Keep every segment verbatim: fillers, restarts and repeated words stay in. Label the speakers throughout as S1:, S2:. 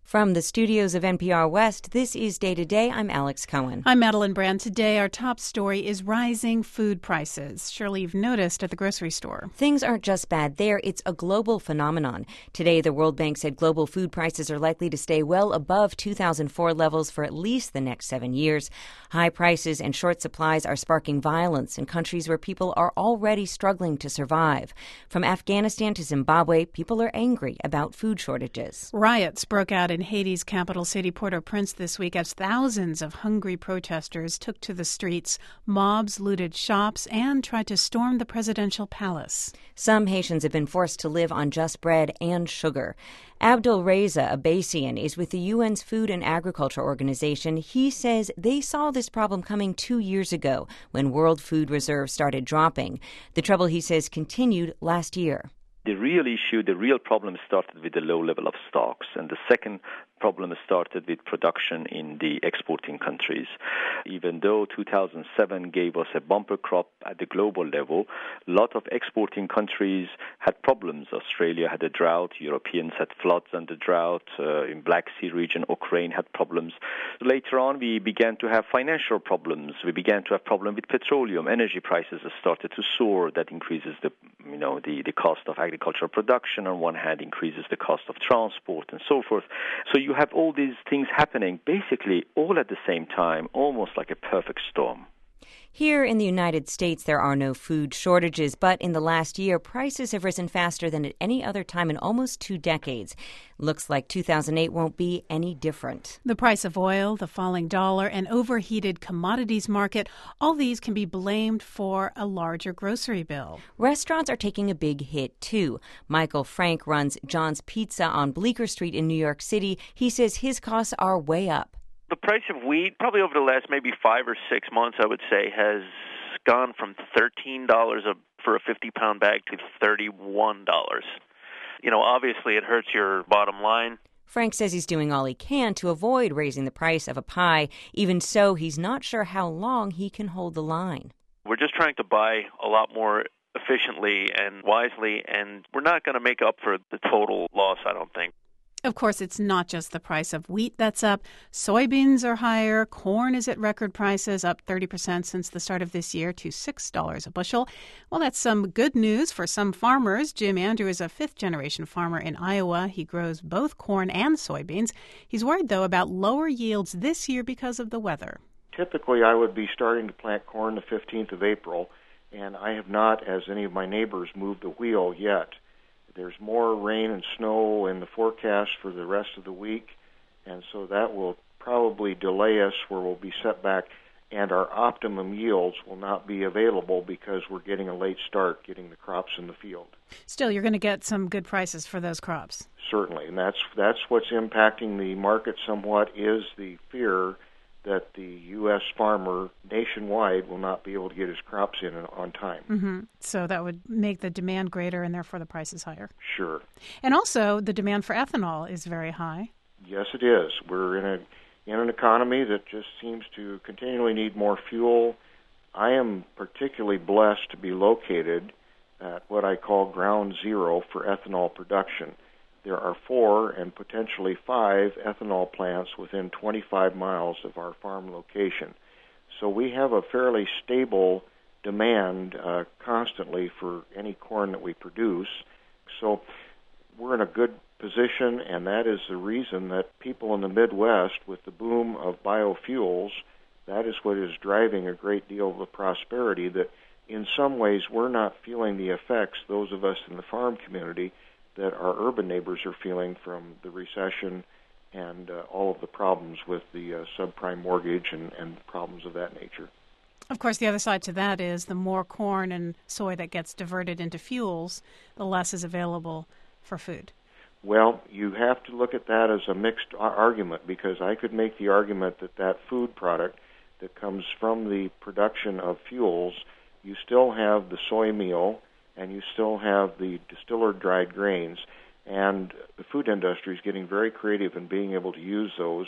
S1: From the studios of N P R West, this is Day to Day. I'm Alex Cohen.
S2: I'm Madeline Brand. Today, our top story is rising food prices. Surely you've noticed at the grocery store.
S1: Things aren't just bad there. It's a global phenomenon. Today, the World Bank said global food prices are likely to stay well above two thousand four levels for at least the next seven years. High prices and short supplies are sparking violence in countries where people are already struggling to survive. From Afghanistan to Zimbabwe, people are angry about food shortages.
S2: Riots broke out in Haiti's capital city, Port-au-Prince, this week as thousands of hungry protesters took to the streets. Mobs looted shops and tried to storm the presidential palace.
S1: Some Haitians have been forced to live on just bread and sugar. Abdul Reza Abbasian is with the U N's Food and Agriculture Organization. He says they saw this problem coming two years ago when world food reserves started dropping. The trouble, he says, continued last year.
S3: The real issue, the real problem started with the low level of stocks, and the second problem started with production in the exporting countries. Even though two thousand seven gave us a bumper crop at the global level, a lot of exporting countries had problems. Australia had a drought, Europeans had floods and the drought, uh, in Black Sea region, Ukraine had problems. Later on, we began to have financial problems. We began to have problems with petroleum. Energy prices started to soar. That increases the, you know, the, the cost of agricultural production on one hand, increases the cost of transport and so forth. So you have all these things happening basically all at the same time, almost like a perfect storm.
S1: Here in the United States, there are no food shortages, but in the last year, prices have risen faster than at any other time in almost two decades. Looks like two thousand eight won't be any different.
S2: The price of oil, the falling dollar, and overheated commodities market, all these can be blamed for a larger grocery bill.
S1: Restaurants are taking a big hit, too. Michael Frank runs John's Pizza on Bleecker Street in New York City. He says his costs are way up.
S4: The price of wheat, probably over the last maybe five or six months, I would say, has gone from thirteen dollars a, for a fifty-pound bag to thirty-one dollars. You know, obviously it hurts your bottom line.
S1: Frank says he's doing all he can to avoid raising the price of a pie. Even so, he's not sure how long he can hold the line.
S4: We're just trying to buy a lot more efficiently and wisely, and we're not going to make up for the total loss, I don't think.
S2: Of course, it's not just the price of wheat that's up. Soybeans are higher. Corn is at record prices, up thirty percent since the start of this year to six dollars a bushel. Well, that's some good news for some farmers. Jim Andrew is a fifth-generation farmer in Iowa. He grows both corn and soybeans. He's worried, though, about lower yields this year because of the weather.
S5: Typically, I would be starting to plant corn the fifteenth of April, and I have not, as any of my neighbors, moved the wheel yet. There's more rain and snow in the forecast for the rest of the week, and so that will probably delay us where we'll be set back, and our optimum yields will not be available because we're getting a late start getting the crops in the field.
S2: Still, you're going to get some good prices for those crops.
S5: Certainly, and that's that's what's impacting the market somewhat, is the fear that the U S farmer nationwide will not be able to get his crops in on time.
S2: Mm-hmm. So that would make the demand greater and therefore the prices higher.
S5: Sure.
S2: And also the demand for ethanol is very high.
S5: Yes, it is. We're in a in an economy that just seems to continually need more fuel. I am particularly blessed to be located at what I call ground zero for ethanol production. There are four and potentially five ethanol plants within twenty-five miles of our farm location. So we have a fairly stable demand uh, constantly for any corn that we produce. So we're in a good position, and that is the reason that people in the Midwest, with the boom of biofuels, that is what is driving a great deal of the prosperity that in some ways we're not feeling the effects, those of us in the farm community, that our urban neighbors are feeling from the recession and uh, all of the problems with the uh, subprime mortgage and, and problems of that nature.
S2: Of course, the other side to that is the more corn and soy that gets diverted into fuels, the less is available for food.
S5: Well, you have to look at that as a mixed argument, because I could make the argument that that food product that comes from the production of fuels, you still have the soy meal, and you still have the distilled dried grains, and the food industry is getting very creative in being able to use those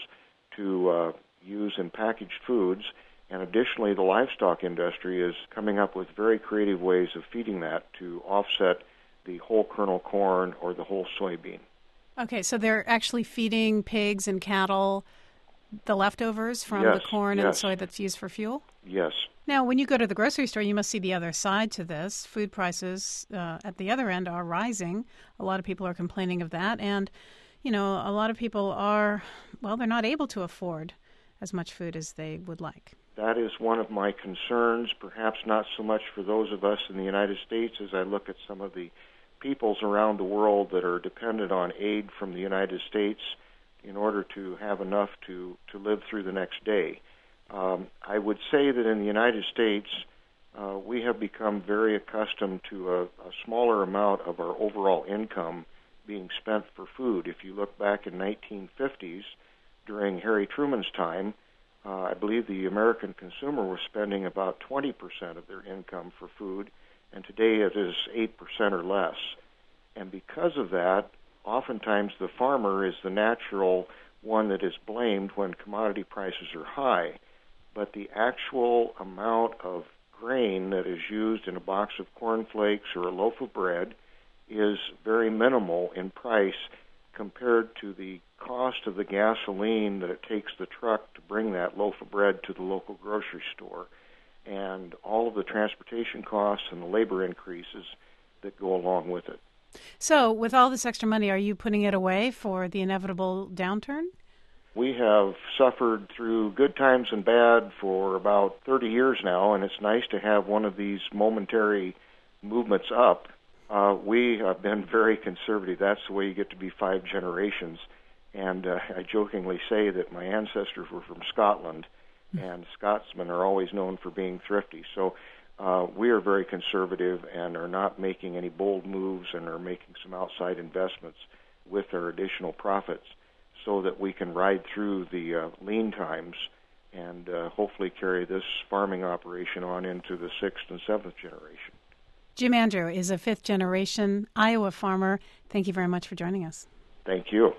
S5: to uh, use in packaged foods, and additionally the livestock industry is coming up with very creative ways of feeding that to offset the whole kernel corn or the whole soybean.
S2: Okay, so they're actually feeding pigs and cattle the leftovers from
S5: yes,
S2: the corn
S5: yes.
S2: and soy that's used for fuel?
S5: Yes.
S2: Now, when you go to the grocery store, you must see the other side to this. Food prices uh, at the other end are rising. A lot of people are complaining of that. And, you know, a lot of people are, well, they're not able to afford as much food as they would like.
S5: That is one of my concerns, perhaps not so much for those of us in the United States as I look at some of the peoples around the world that are dependent on aid from the United States in order to have enough to, to live through the next day. Um, I would say that in the United States, uh, we have become very accustomed to a, a smaller amount of our overall income being spent for food. If you look back in nineteen fifties, during Harry Truman's time, uh, I believe the American consumer was spending about twenty percent of their income for food, and today it is eight percent or less. And because of that, oftentimes the farmer is the natural one that is blamed when commodity prices are high. But the actual amount of grain that is used in a box of cornflakes or a loaf of bread is very minimal in price compared to the cost of the gasoline that it takes the truck to bring that loaf of bread to the local grocery store, and all of the transportation costs and the labor increases that go along with it.
S2: So with all this extra money, are you putting it away for the inevitable downturn?
S5: We have suffered through good times and bad for about thirty years now, and it's nice to have one of these momentary movements up. Uh, we have been very conservative. That's the way you get to be five generations. And uh, I jokingly say that my ancestors were from Scotland, and Scotsmen are always known for being thrifty. So uh, we are very conservative and are not making any bold moves and are making some outside investments with our additional profits so that we can ride through the uh, lean times and uh, hopefully carry this farming operation on into the sixth and seventh generation.
S2: Jim Andrew is a fifth-generation Iowa farmer. Thank you very much for joining us.
S5: Thank you.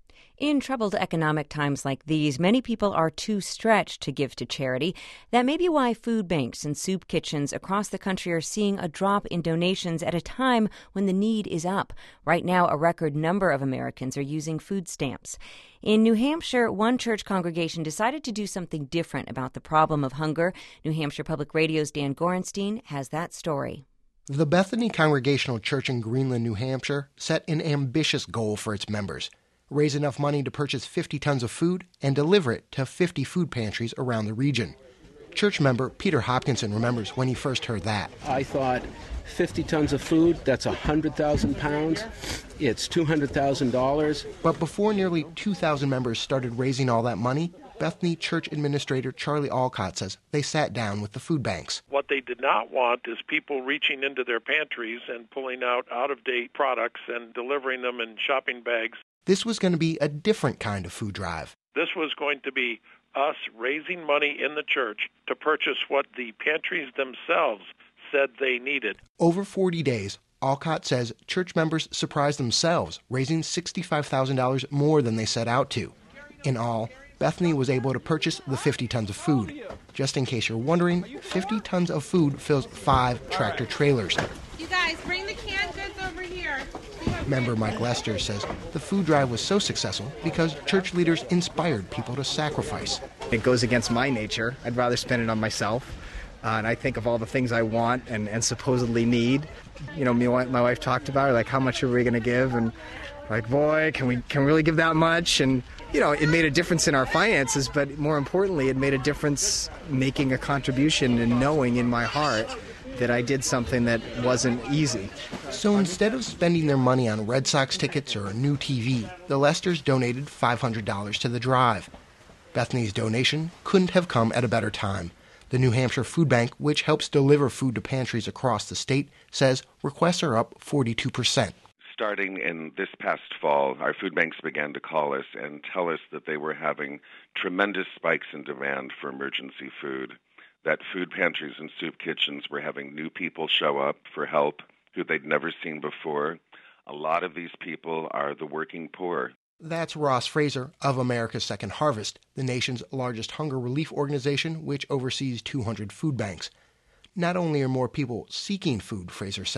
S1: In troubled economic times like these, many people are too stretched to give to charity. That may be why food banks and soup kitchens across the country are seeing a drop in donations at a time when the need is up. Right now, a record number of Americans are using food stamps. In New Hampshire, one church congregation decided to do something different about the problem of hunger. New Hampshire Public Radio's Dan Gorenstein has that story.
S6: The Bethany Congregational Church in Greenland, New Hampshire, set an ambitious goal for its members: raise enough money to purchase fifty tons of food and deliver it to fifty food pantries around the region. Church member Peter Hopkinson remembers when he first heard that.
S7: I thought fifty tons of food, that's one hundred thousand pounds. It's two hundred thousand dollars.
S6: But before nearly two thousand members started raising all that money, Bethany Church Administrator Charlie Alcott says they sat down with the food banks.
S8: What they did not want is people reaching into their pantries and pulling out out-of-date products and delivering them in shopping bags.
S6: This was going to be a different kind of food drive.
S8: This was going to be us raising money in the church to purchase what the pantries themselves said they needed.
S6: Over forty days, Alcott says church members surprised themselves, raising sixty-five thousand dollars more than they set out to. In all, Bethany was able to purchase the fifty tons of food. Just in case you're wondering, fifty tons of food fills five tractor trailers.
S9: You guys, bring the canned goods over here.
S6: Member Mike Lester says the food drive was so successful because church leaders inspired people to sacrifice.
S10: It goes against my nature. I'd rather spend it on myself. Uh, and I think of all the things I want and, and supposedly need. You know, me and my wife talked about it, like, how much are we going to give? And like, boy, can we can we really give that much? And, you know, it made a difference in our finances, but more importantly, it made a difference making a contribution and knowing in my heart that I did something that wasn't easy.
S6: So instead of spending their money on Red Sox tickets or a new T V, the Lesters donated five hundred dollars to the drive. Bethany's donation couldn't have come at a better time. The New Hampshire Food Bank, which helps deliver food to pantries across the state, says requests are up forty-two percent.
S11: Starting in this past fall, our food banks began to call us and tell us that they were having tremendous spikes in demand for emergency food, that food pantries and soup kitchens were having new people show up for help who they'd never seen before. A lot of these people are the working poor.
S6: That's Ross Fraser of America's Second Harvest, the nation's largest hunger relief organization, which oversees two hundred food banks. Not only are more people seeking food, Fraser says,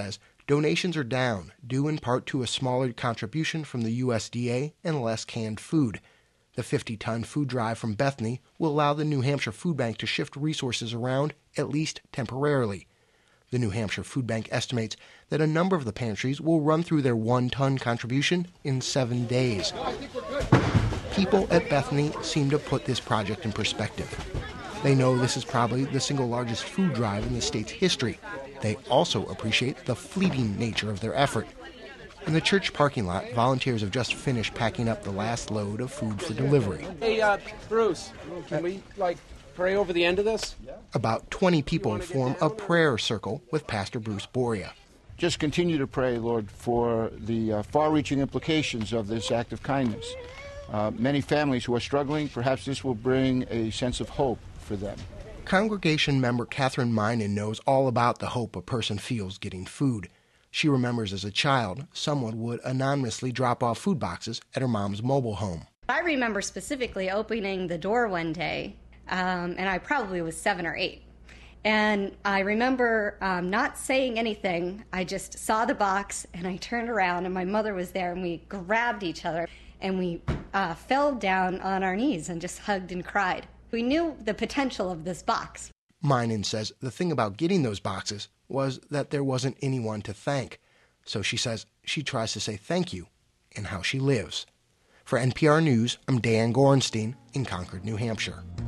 S6: Donations are down, due in part to a smaller contribution from the U S D A and less canned food. The fifty-ton food drive from Bethany will allow the New Hampshire Food Bank to shift resources around, at least temporarily. The New Hampshire Food Bank estimates that a number of the pantries will run through their one-ton contribution in seven days. People at Bethany seem to put this project in perspective. They know this is probably the single largest food drive in the state's history. They also appreciate the fleeting nature of their effort. In the church parking lot, volunteers have just finished packing up the last load of food for delivery.
S7: Hey, uh, Bruce, can we, like, pray over the end of this?
S6: About twenty people form a prayer circle with Pastor Bruce Boria.
S12: Just continue to pray, Lord, for the uh, far-reaching implications of this act of kindness. Uh, many families who are struggling, perhaps this will bring a sense of hope for them.
S6: Congregation member Catherine Minen knows all about the hope a person feels getting food. She remembers as a child, someone would anonymously drop off food boxes at her mom's mobile home.
S13: I remember specifically opening the door one day, um, and I probably was seven or eight. And I remember um, not saying anything. I just saw the box, and I turned around, and my mother was there, and we grabbed each other, and we uh, fell down on our knees and just hugged and cried. We knew the potential of this box.
S6: Minen says the thing about getting those boxes was that there wasn't anyone to thank. So she says she tries to say thank you in how she lives. For N P R News, I'm Dan Gorenstein in Concord, New Hampshire.